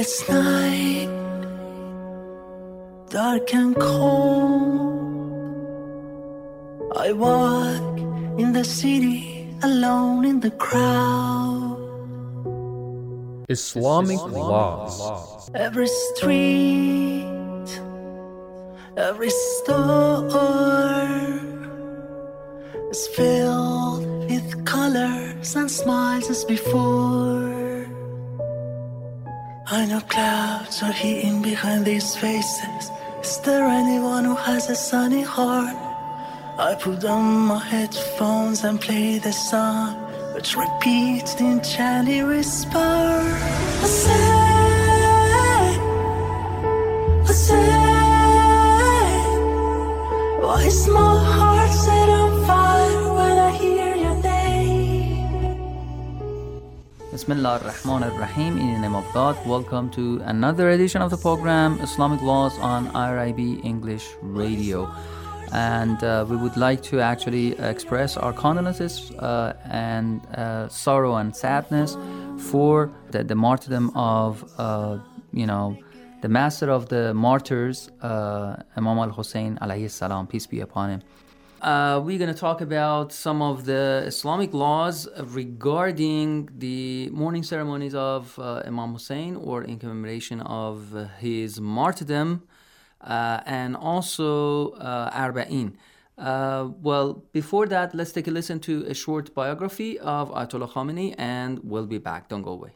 It's night, dark and cold. I walk in the city, alone in the crowd. Islamic laws. Every street, every store is filled with colors and smiles as before. I know clouds are hidden behind these faces. Is there anyone who has a sunny heart? I put on my headphones and play the song, which repeats the enchanted whisper. I say, why is my heart set on fire when I hear your name? Bismillah ar-Rahman ar-Rahim. In the name of God, welcome to another edition of the program Islamic Laws on IRIB English Radio. And we would like to actually express our condolences and sorrow and sadness for the martyrdom of, the master of the martyrs, Imam al-Hussein alayhi salam, peace be upon him. We're going to talk about some of the Islamic laws regarding the mourning ceremonies of Imam Hussein, or in commemoration of his martyrdom, and also Arba'in. Well, before that, let's take a listen to a short biography of Ayatollah Khamenei, and we'll be back. Don't go away.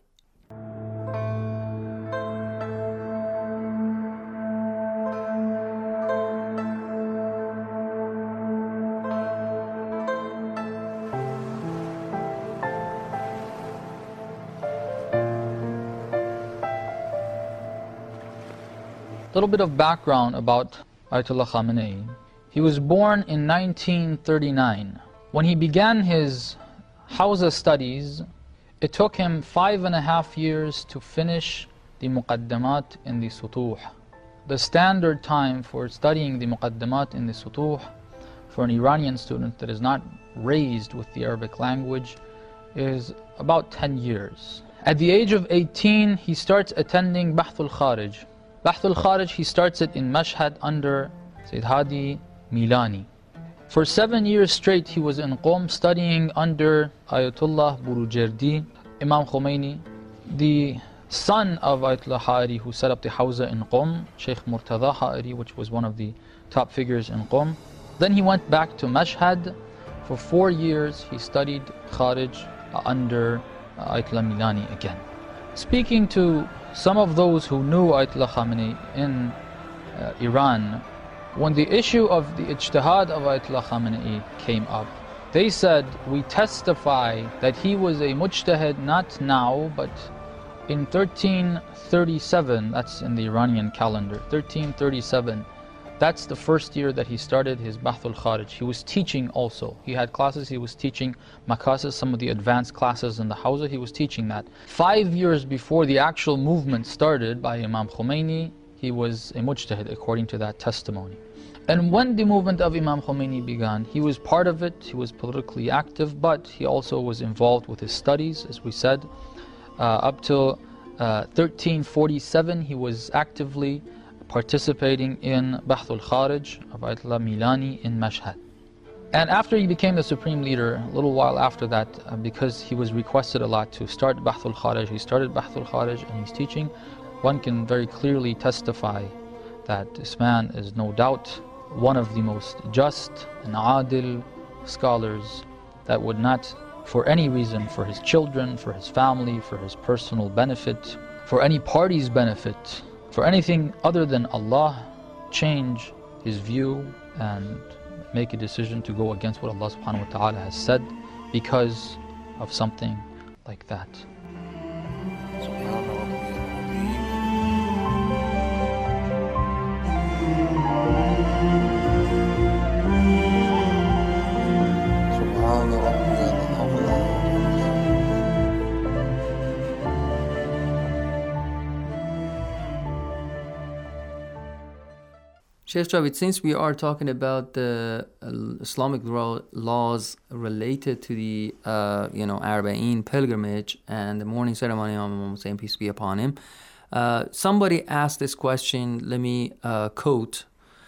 A little bit of background about Ayatollah Khamenei. He was born in 1939. When he began his Hawza studies, it took him 5.5 years to finish the Muqaddamat in the Sutuh. The standard time for studying the Muqaddamat in the Sutuh for an Iranian student that is not raised with the Arabic language is about 10 years. At the age of 18, he starts attending Bahth al-Kharij. Bahth al-Kharij, he starts it in Mashhad under Sayyid Hadi Milani. For 7 years straight, he was in Qom studying under Ayatollah Burujerdi, Imam Khomeini, the son of Ayatollah Ha'ari, who set up the Hawza in Qom, Sheikh Murtada Ha'ari, which was one of the top figures in Qom. Then he went back to Mashhad. For 4 years, he studied Kharij under Ayatollah Milani again. Speaking to some of those who knew Ayatollah Khamenei in Iran, when the issue of the ijtihad of Ayatollah Khamenei came up, they said, we testify that he was a mujtahid not now, but in 1337, that's in the Iranian calendar, 1337, that's the first year that he started his Bahth al-Kharij. He was teaching also. He had classes, he was teaching makasis, some of the advanced classes in the Hawza, he was teaching that. 5 years before the actual movement started by Imam Khomeini, he was a mujtahid according to that testimony. And when the movement of Imam Khomeini began, he was part of it, he was politically active, but he also was involved with his studies, as we said. Up till 1347, he was actively participating in Bahth al-Kharij of Ayatollah Milani in Mashhad. And after he became the supreme leader, a little while after that, because he was requested a lot to start Bahth al-Kharij, he started Bahth al-Kharij and he's teaching. One can very clearly testify that this man is no doubt one of the most just and adil scholars that would not, for any reason, for his children, for his family, for his personal benefit, for any party's benefit, for anything other than Allah, change his view and make a decision to go against what Allah subhanahu wa ta'ala has said because of something like that. Sheikh Javed, since we are talking about the Islamic laws related to the Arba'in pilgrimage and the mourning ceremony of Imam Hussein, peace be upon him, Somebody asked this question. Let me quote.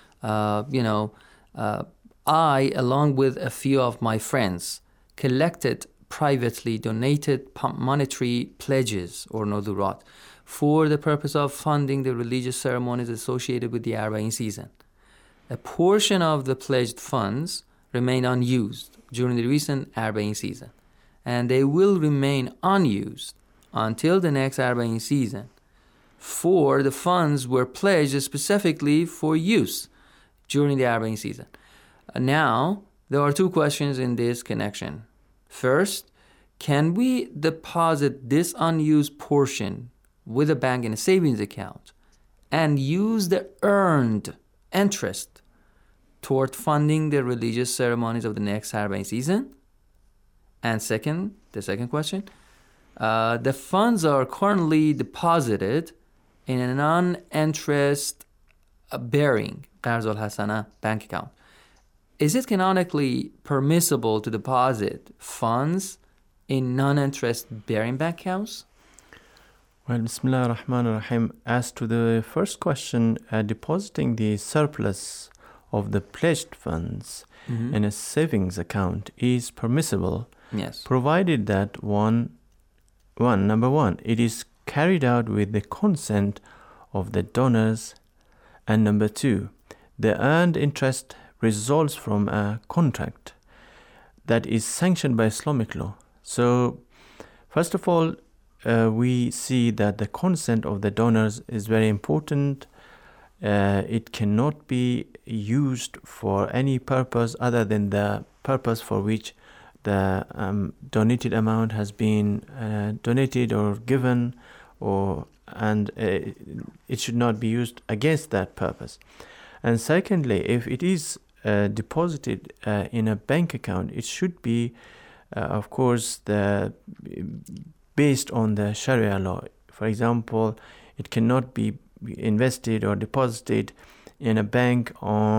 I, along with a few of my friends, collected privately donated monetary pledges or nodurat for the purpose of funding the religious ceremonies associated with the Arba'in season. A portion of the pledged funds remained unused during the recent Arba'in season, and they will remain unused until the next Arba'in season. For the funds were pledged specifically for use during the Arba'in season. Now, there are two questions in this connection. First, can we deposit this unused portion with a bank in a savings account and use the earned interest toward funding the religious ceremonies of the next Arba'in season? And second, the second question, the funds are currently deposited in a non-interest bearing Qarz al-Hasana bank account. Is it canonically permissible to deposit funds in non-interest bearing bank accounts? Well, Bismillah ar-Rahman ar-Rahim. As to the first question, depositing the surplus of the pledged funds in a savings account is permissible. Yes. Provided that number one, it is carried out with the consent of the donors, and number two, the earned interest results from a contract that is sanctioned by Islamic law. So, first of all, we see that the consent of the donors is very important. It cannot be used for any purpose other than the purpose for which the donated amount has been donated or given, and it should not be used against that purpose. And secondly, if it is deposited in a bank account, it should be, of course, based on the Sharia law. For example, it cannot be invested or deposited in a bank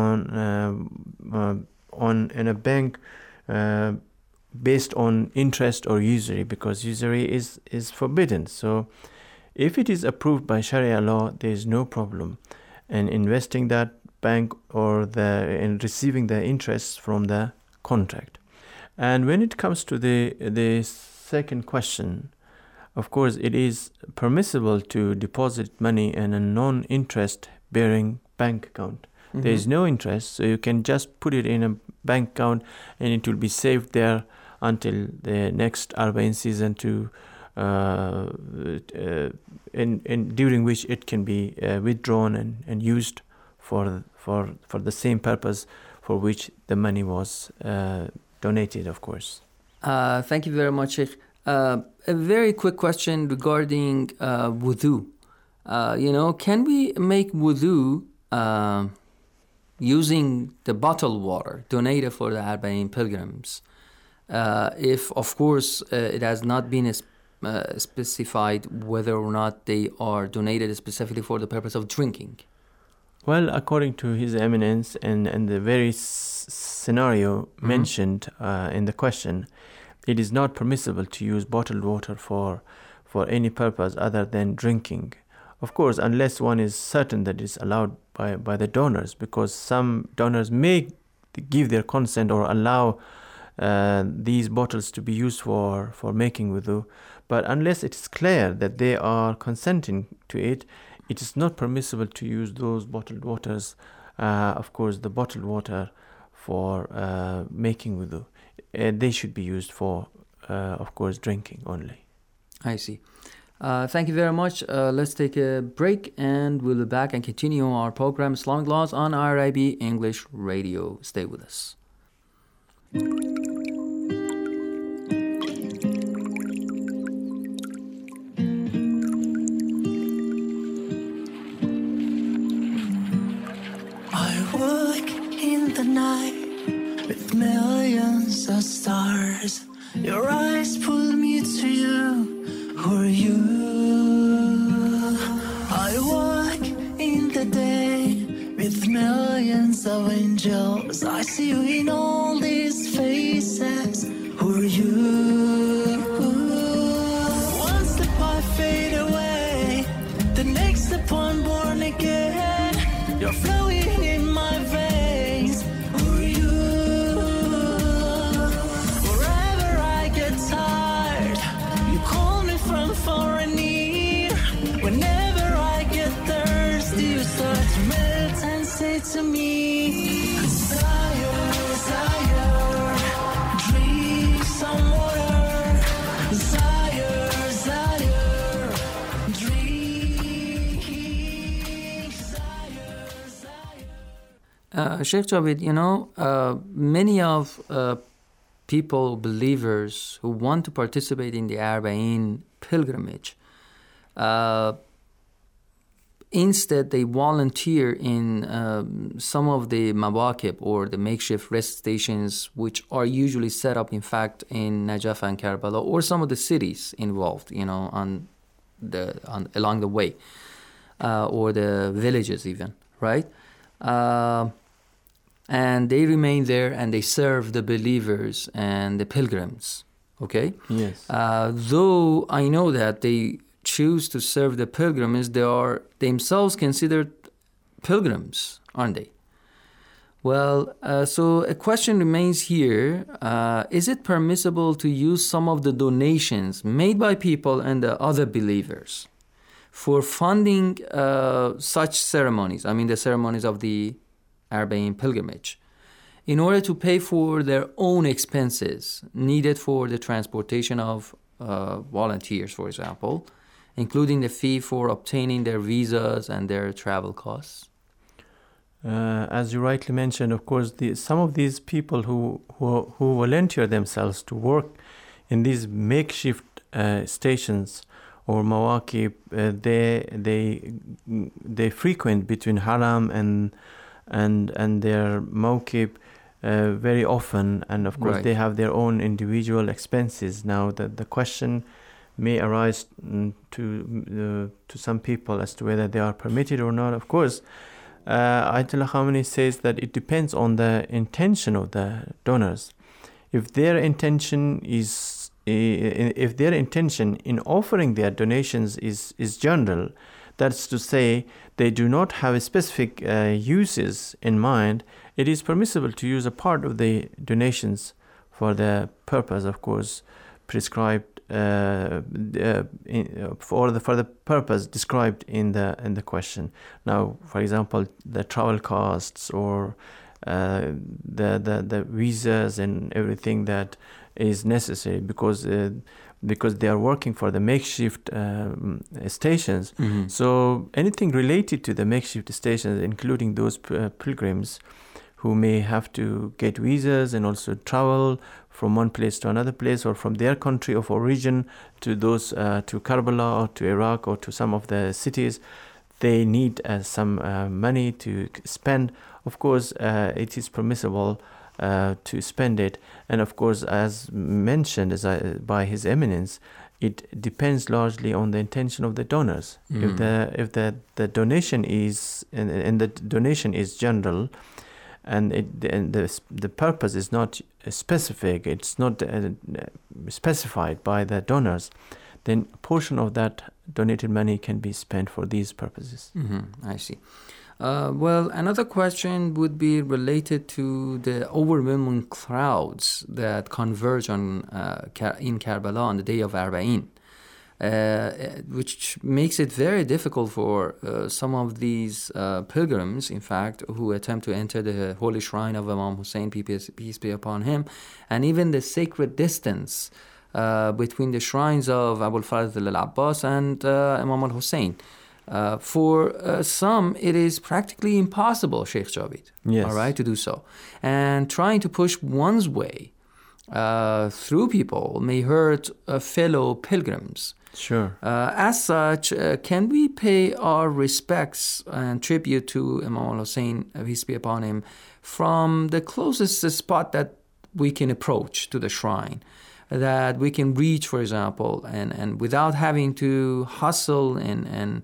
based on interest or usury, because usury is forbidden. So, if it is approved by Sharia law, there is no problem in investing that bank or in receiving the interests from the contract. And when it comes to the second question, of course, it is permissible to deposit money in a non-interest bearing bank account. There is no interest, so you can just put it in a bank account and it will be saved there until the next Arba'in season during which it can be withdrawn and used for the same purpose for which the money was donated, of course. Thank you very much, Sheikh. A very quick question regarding wudu. Can we make wudu using the bottled water donated for the Arba'in pilgrims? If, of course, it has not been specified whether or not they are donated specifically for the purpose of drinking. Well, according to His Eminence and the very scenario mentioned in the question, it is not permissible to use bottled water for any purpose other than drinking. Of course, unless one is certain that it's allowed by the donors, because some donors may give their consent or allow these bottles to be used for making wudu. But unless it is clear that they are consenting to it, it is not permissible to use those bottled waters, of course, the bottled water for making wudu. They should be used for, of course, drinking only. I see. Thank you very much. Let's take a break and we'll be back and continue our program Islamic Laws on IRIB English Radio. Stay with us. The night with millions of stars, your eyes pull me to you. Who are you? I walk in the day with millions of angels. I see you in all these faces. Who are you? One step I fade away, the you're flowing in my veins. For you, wherever I get tired, you call me from far and near. Whenever I get thirsty, you start to melt and say to me, Desire, desire, drink some water. Desire, desire, drink. Desire, desire. Sheikh Javed, many of people, believers who want to participate in the Arba'in pilgrimage, instead they volunteer in some of the mawaqib or the makeshift rest stations, which are usually set up, in fact, in Najaf and Karbala or some of the cities involved, along the way, or the villages even, right? And they remain there and they serve the believers and the pilgrims, okay? Yes. Though I know that they choose to serve the pilgrims, they are themselves considered pilgrims, aren't they? Well, so a question remains here. Is it permissible to use some of the donations made by people and the other believers for funding such ceremonies, the ceremonies of the Arba'in pilgrimage, in order to pay for their own expenses needed for the transportation of volunteers, for example, including the fee for obtaining their visas and their travel costs? As you rightly mentioned, of course, some of these people who volunteer themselves to work in these makeshift stations or mawaqib, they frequent between Haram and their mawqib very often, and of course they have their own individual expenses. Now the question may arise to some people as to whether they are permitted or not. Of course, Ayatollah Khamenei says that it depends on the intention of the donors. If their intention in offering their donations is general, that's to say they do not have a specific uses in mind, it is permissible to use a part of the donations for the purpose, of course, prescribed for the purpose described in the question. Now, for example, the travel costs or the visas and everything that is necessary because they are working for the makeshift stations. Mm-hmm. So anything related to the makeshift stations, including those pilgrims who may have to get visas and also travel from one place to another place, or from their country of origin to those to Karbala or to Iraq or to some of the cities, they need some money to spend. Of course, it is permissible to spend it, and of course, as mentioned by His Eminence, it depends largely on the intention of the donors. If the donation is and the donation is general, and the purpose is not specific, it's not specified by the donors, then a portion of that donated money can be spent for these purposes. Mm-hmm. I see. Well, another question would be related to the overwhelming crowds that converge in Karbala on the day of Arba'in, which makes it very difficult for some of these pilgrims, in fact, who attempt to enter the holy shrine of Imam Hussein, peace be upon him, and even the sacred distance between the shrines of Abul Fadl al-Abbas and Imam al-Hussein. For some, it is practically impossible, Sheikh Javed, yes, all right, to do so. And trying to push one's way through people may hurt fellow pilgrims. Sure. As such, can we pay our respects and tribute to Imam al-Hussein, peace be upon him, from the closest spot that we can approach to the shrine, that we can reach, for example, and without having to hustle and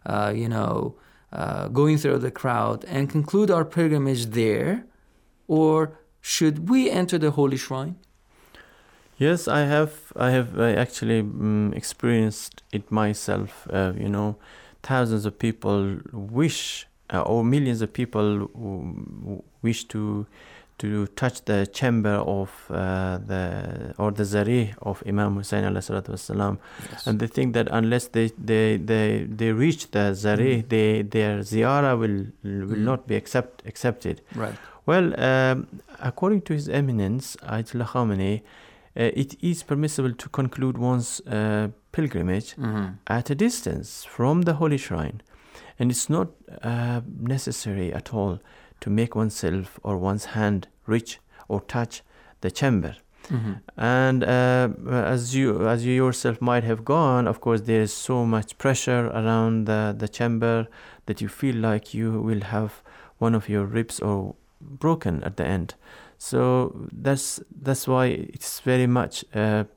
going through the crowd, and conclude our pilgrimage there? Or should we enter the holy shrine? Yes, I have actually experienced it myself. Thousands of people wish or millions of people who wish to touch the chamber of the zarih of Imam Hussein alayhi salatu wassalam. Yes. And they think that unless they reach the zarih, their ziyarah will not be accepted. Right. Well, according to His Eminence Ayatollah Khamenei, it is permissible to conclude one's pilgrimage at a distance from the holy shrine, and it's not necessary at all to make oneself or one's hand reach or touch the chamber. And as you yourself might have gone, of course, there is so much pressure around the chamber that you feel like you will have one of your ribs or broken at the end. So that's why it's very much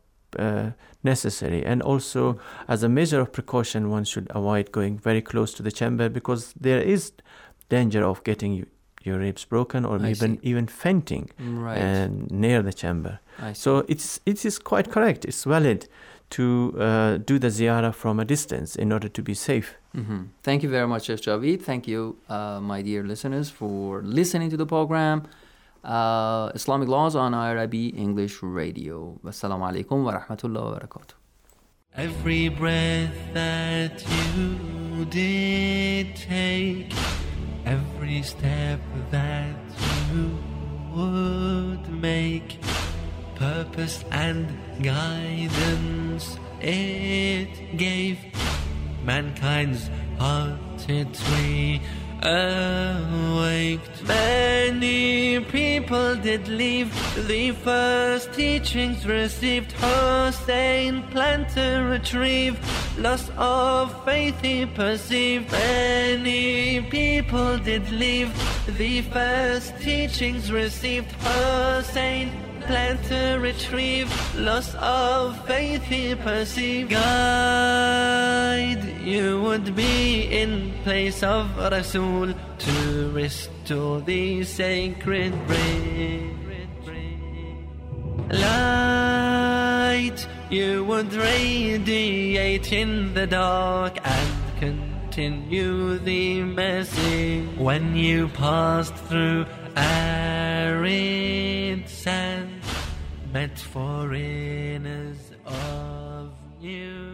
necessary. And also, as a measure of precaution, one should avoid going very close to the chamber, because there is danger of getting your ribs broken or even fainting near the chamber. So it is quite correct. It's valid to do the ziyarah from a distance in order to be safe. Thank you very much, Sheikh Javeed. Thank you, my dear listeners, for listening to the program Islamic Laws on IRIB English Radio. Wassalamu alaikum wa rahmatullahi wa barakatuh. Every breath that you did take, every step that you would make, purpose and guidance it gave, mankind's hearted tree awaked. Many people did leave the first teachings received. Hussein planned to retrieve, loss of faith he perceived. Many people did leave the first teachings received. Hussein planned to retrieve, loss of faith he perceived. Guide you would be in place of Rasul to restore the sacred bread. Light you would radiate in the dark and continue the message. When you passed through arid sand, met foreigners of new